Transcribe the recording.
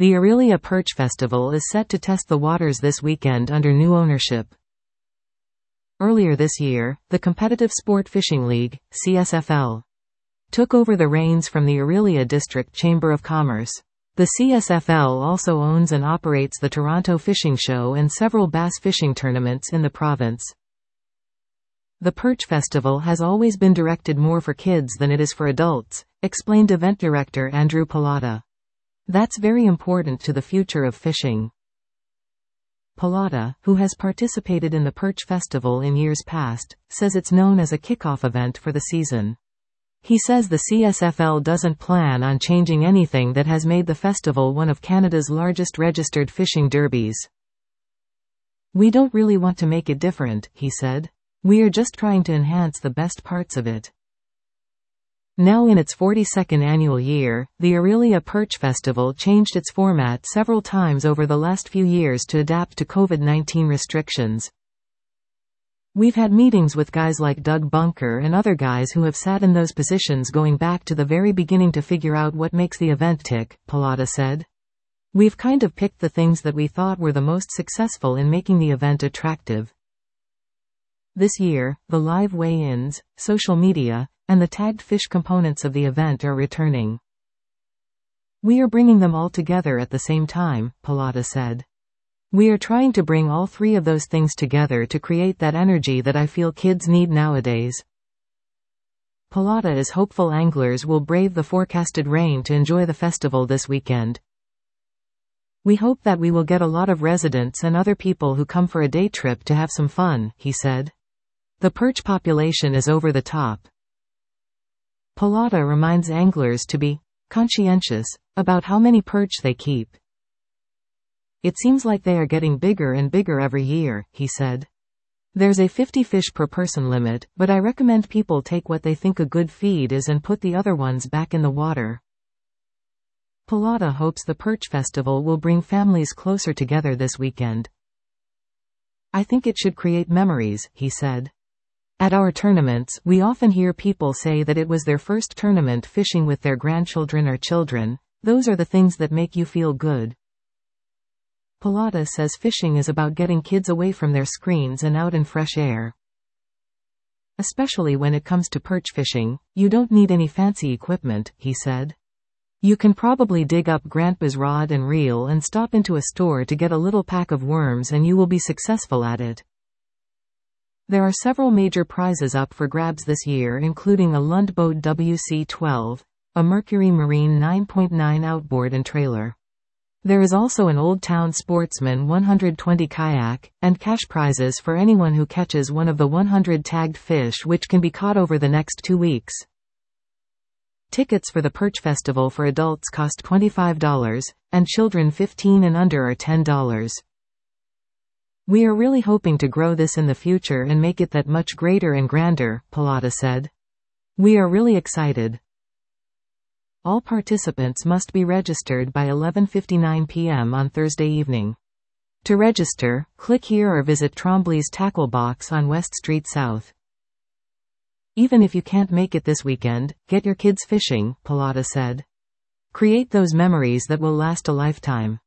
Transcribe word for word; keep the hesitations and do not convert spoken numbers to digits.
The Orillia Perch Festival is set to test the waters this weekend under new ownership. Earlier this year, the Competitive Sport Fishing League, C S F L, took over the reins from the Orillia District Chamber of Commerce. The C S F L also owns and operates the Toronto Fishing Show and several bass fishing tournaments in the province. The Perch Festival has always been directed more for kids than it is for adults, explained event director Andrew Pallotta. That's very important to the future of fishing. Pallotta, who has participated in the Perch Festival in years past, says it's known as a kickoff event for the season. He says the C S F L doesn't plan on changing anything that has made the festival one of Canada's largest registered fishing derbies. "We don't really want to make it different," he said. "We are just trying to enhance the best parts of it." Now in its forty-second annual year, the Orillia Perch Festival changed its format several times over the last few years to adapt to COVID nineteen restrictions. "We've had meetings with guys like Doug Bunker and other guys who have sat in those positions going back to the very beginning to figure out what makes the event tick," Pallotta said. "We've kind of picked the things that we thought were the most successful in making the event attractive." This year, the live weigh-ins, social media, and the tagged fish components of the event are returning. "We are bringing them all together at the same time," Pallotta said. "We are trying to bring all three of those things together to create that energy that I feel kids need nowadays." Pallotta is hopeful anglers will brave the forecasted rain to enjoy the festival this weekend. "We hope that we will get a lot of residents and other people who come for a day trip to have some fun," he said. "The perch population is over the top." Pallotta reminds anglers to be conscientious about how many perch they keep. "It seems like they are getting bigger and bigger every year," he said. "There's a fifty fish per person limit, but I recommend people take what they think a good feed is and put the other ones back in the water." Pallotta hopes the Perch Festival will bring families closer together this weekend. "I think it should create memories," he said. "At our tournaments, we often hear people say that it was their first tournament fishing with their grandchildren or children. Those are the things that make you feel good." Pallotta says fishing is about getting kids away from their screens and out in fresh air. "Especially when it comes to perch fishing, you don't need any fancy equipment," he said. "You can probably dig up grandpa's rod and reel and stop into a store to get a little pack of worms and you will be successful at it." There are several major prizes up for grabs this year, including a Lundboat W C twelve, a Mercury Marine nine point nine outboard and trailer. There is also an Old Town Sportsman one hundred twenty kayak, and cash prizes for anyone who catches one of the one hundred tagged fish which can be caught over the next two weeks. Tickets for the Perch Festival for adults cost twenty-five dollars, and children fifteen and under are ten dollars. "We are really hoping to grow this in the future and make it that much greater and grander," Pallotta said. "We are really excited." All participants must be registered by eleven fifty-nine p m on Thursday evening. To register, click here or visit Trombley's Tackle Box on West Street South. "Even if you can't make it this weekend, get your kids fishing," Pallotta said. "Create those memories that will last a lifetime."